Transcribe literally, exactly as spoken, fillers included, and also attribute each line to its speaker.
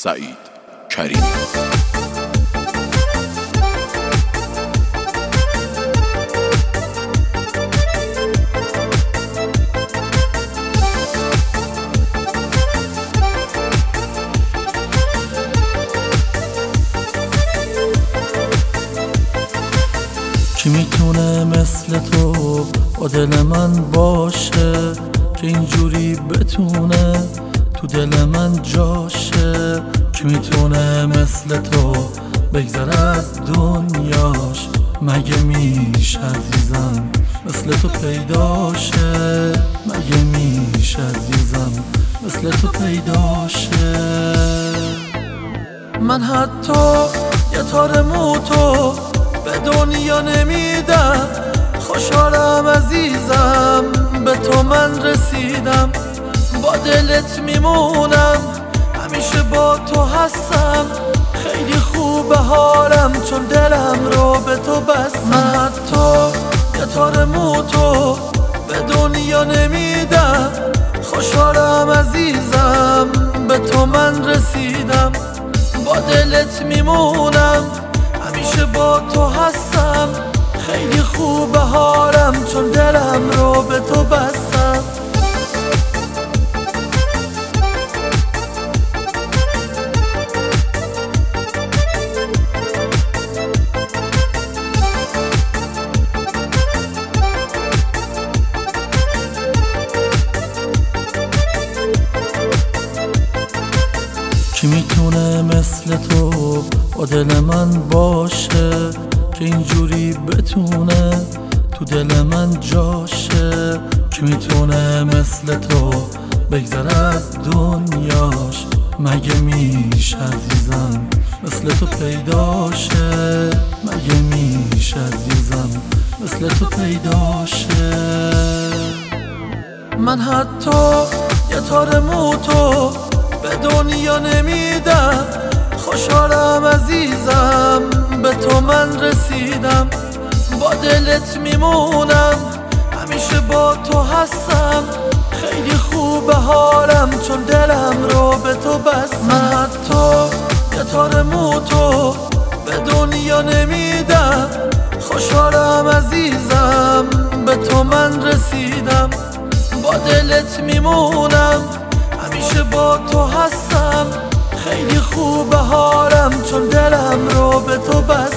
Speaker 1: سعید کریمی.
Speaker 2: کی میتونه مثل تو با دل من باشه که اینجوری بتونه تو دل من جاشه؟ کی میتونه مثل تو بگذره از دنیاش؟ مگه میشه عزیزم مثل تو پیداشه؟ مگه میشه عزیزم مثل تو پیداشه؟ من حتی یه تار موتو به دنیا نمیدم، خوشحالم عزیزم به تو من رسیدم. با دلت میمونم، همیشه با تو هستم. خیلی خوبه حالم چون دلم رو به تو بستم. من حتی یه تار موتو به دنیا نمیدم، خوشحالم عزیزم به تو من رسیدم. با دلت میمونم، همیشه با تو هستم. خیلی خوبه حالم چون دلم رو به تو بستم. کی میتونه مثل تو با دل من باشه که اینجوری بتونه تو دل من جاشه؟ کی میتونه مثل تو بگذره از دنیاش؟ مگه میشه عزیزم مثل تو پیداشه؟ مگه میشه عزیزم مثل تو پیداشه؟ من حتی یه تار موتو به دنیا نمیدم، خوشحالم عزیزم به تو من رسیدم. با دلت میمونم، همیشه با تو هستم. خیلی خوبه حالم چون دلم رو به تو بستم. من حتی یه تار موتو به دنیا نمیدم، خوشحالم عزیزم به تو من رسیدم. با دلت میمونم، همیشه با تو هستم. خیلی خوبه حالم چون دلم رو به تو بستم.